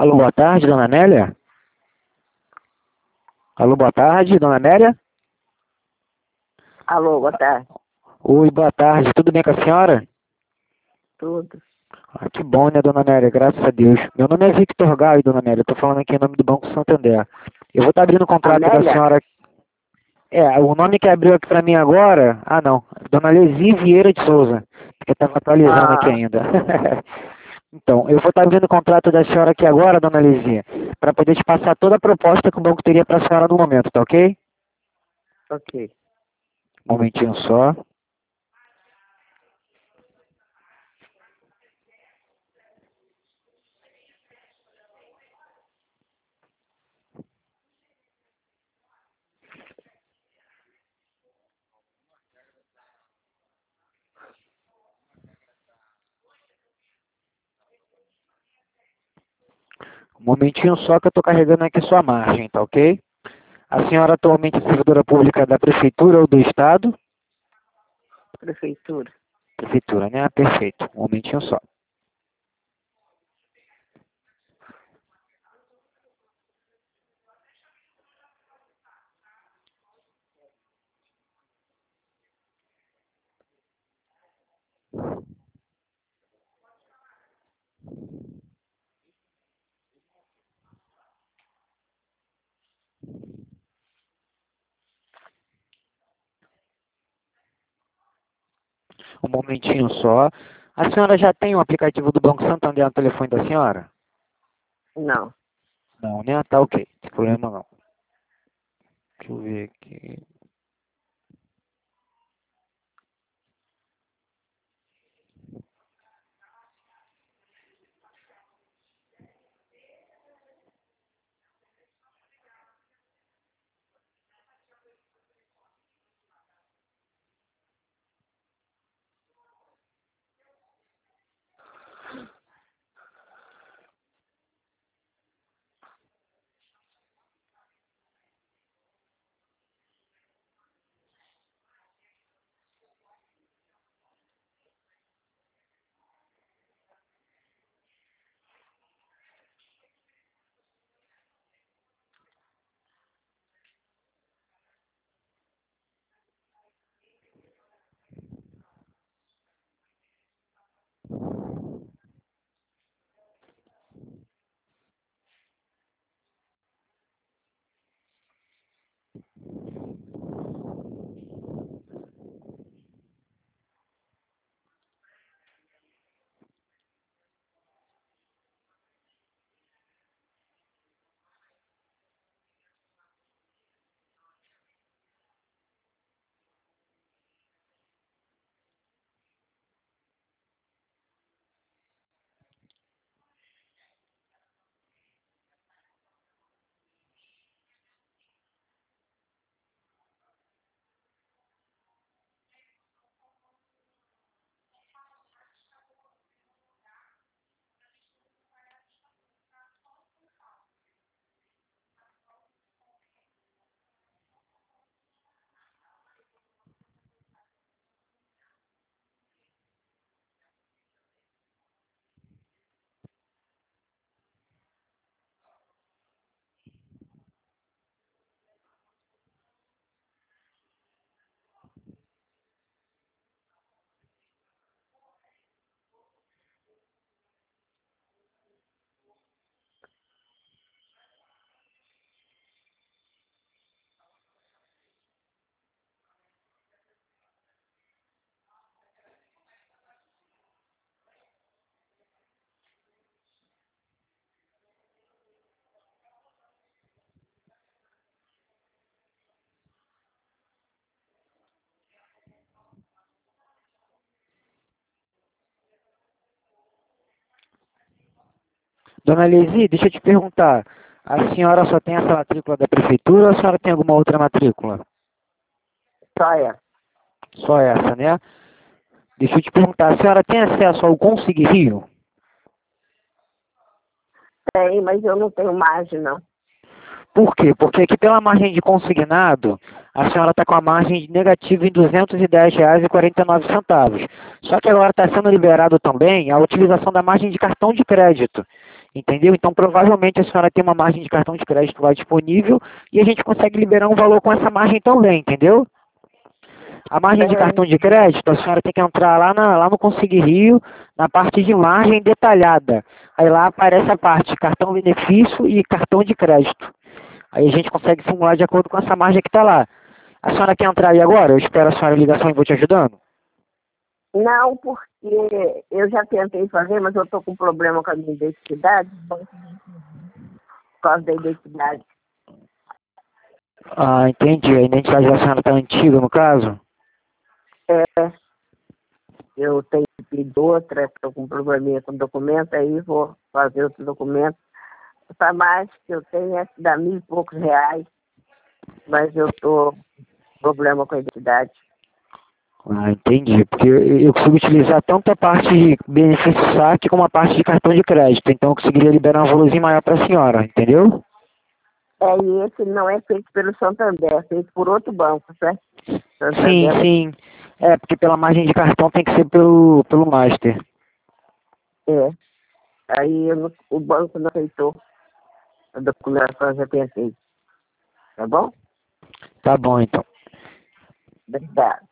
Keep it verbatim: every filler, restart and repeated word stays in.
Alô, boa tarde, dona Nélia? Alô, boa tarde, dona Nélia? Alô, boa tarde. Oi, boa tarde, tudo bem com a senhora? Tudo. Ah, que bom, né, dona Nélia? Graças a Deus. Meu nome é Victor Gai, dona Nélia. Estou falando aqui em nome do Banco Santander. Eu vou estar abrindo o contrato da Amélia? senhora. É, o nome que abriu aqui para mim agora. Ah, não. Dona Lesi Vieira de Souza. Porque estava atualizando aqui Ah, ainda. Então, eu vou estar abrindo o contrato da senhora aqui agora, dona Lesi, para poder te passar toda a proposta que o banco teria para a senhora no momento, tá ok? ok. Um momentinho só. Um momentinho só que eu estou carregando aqui sua margem, tá ok? A senhora atualmente é servidora pública da Prefeitura ou do Estado? Prefeitura. Prefeitura, né? Ah, perfeito. Um momentinho só. Um momentinho só. A senhora já tem o aplicativo do Banco Santander no telefone da senhora? Não. Não, né? Tá ok. Não tem problema não. Deixa eu ver aqui. Dona Lesi, deixa eu te perguntar. A senhora só tem essa matrícula da Prefeitura ou a senhora tem alguma outra matrícula? Só é. Só essa, né? Deixa eu te perguntar, a senhora tem acesso ao Consig Rio? Tem, mas eu não tenho margem, não. Por quê? Porque aqui pela margem de consignado, a senhora está com a margem de negativa em duzentos e dez reais e quarenta e nove centavos. Só que agora está sendo liberado também a utilização da margem de cartão de crédito. Entendeu? Então, provavelmente a senhora tem uma margem de cartão de crédito lá disponível e a gente consegue liberar um valor com essa margem também, entendeu? A margem de cartão de crédito, a senhora tem que entrar lá, na, lá no Consigue Rio, na parte de margem detalhada. Aí lá aparece a parte cartão benefício e cartão de crédito. Aí a gente consegue simular de acordo com essa margem que está lá. A senhora quer entrar aí agora? Eu espero a senhora ligação e vou te ajudando. Não, porque eu já tentei fazer, mas eu estou com problema com a minha identidade, por causa da identidade. Ah, entendi. A identidade da senhora está antiga, no caso? É, eu tenho que pedir outra, estou com probleminha com documento, aí vou fazer outro documento. Para mais que eu tenho é que dá mil e poucos reais, mas eu estou com problema com a identidade. Ah, entendi. Porque eu eu consigo utilizar tanto a parte de benefício saque como a parte de cartão de crédito. Então eu conseguiria liberar um valorzinho maior para a senhora, entendeu? É, e esse não é feito pelo Santander, é feito por outro banco, certo? Sim, Santander. sim. É, porque pela margem de cartão tem que ser pelo, pelo Master. É. Aí eu não- o banco não aceitou a documentação, eu já tentei. Tá bom? Tá bom, então. Obrigado.